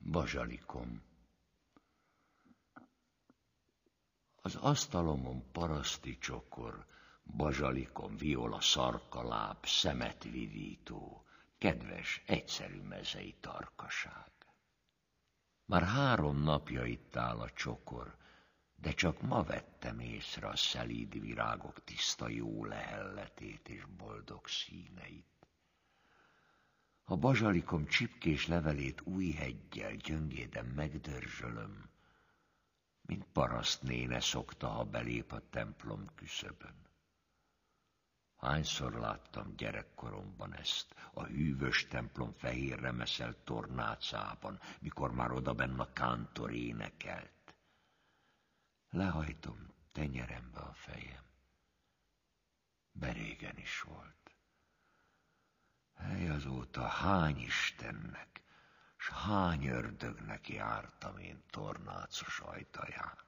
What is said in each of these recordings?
Bazsalikom. Az asztalomon paraszti csokor, bazsalikom, viola, szarkaláb, szemet vidító, kedves, egyszerű mezei tarkaság. Már 3 napja itt áll a csokor, de csak ma vettem észre a szelíd virágok tiszta jó lehelletét és boldog színeit. A bazsalikom csipkés levelét új heggyel gyöngéden megdörzsölöm, mint parasztnéne szokta, ha belép a templom küszöbön. Hányszor láttam gyerekkoromban ezt, a hűvös templom fehér remeszelt tornácában, mikor már odabenn a kántor énekelt. Lehajtom tenyerembe a fejem. Berégen is volt. Hely, azóta hány istennek, s hány ördögnek jártam én tornácos ajtaján.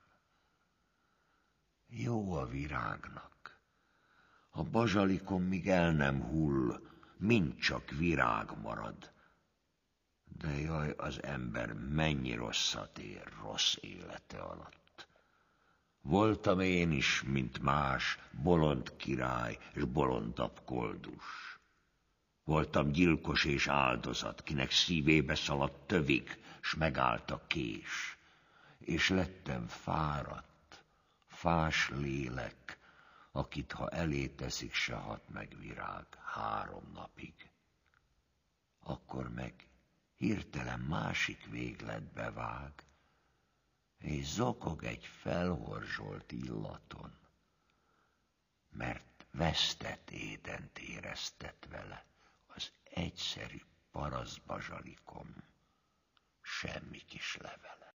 Jó a virágnak. A bazsalikom míg el nem hull, mind csak virág marad. De jaj, az ember mennyi rosszat ér rossz élete alatt. Voltam én is, mint más, bolond király és bolondabb koldus. Voltam gyilkos és áldozat, kinek szívébe szaladt tövig, s megállt a kés. És lettem fáradt, fás lélek, akit ha elé teszik, se hat meg virág 3 napig. Akkor meg hirtelen másik végletbe vág, és zokog egy felhorzsolt illaton, mert vesztett édent éreztet vele az egyszerű paraszt bazsalikom, semmi kis levele.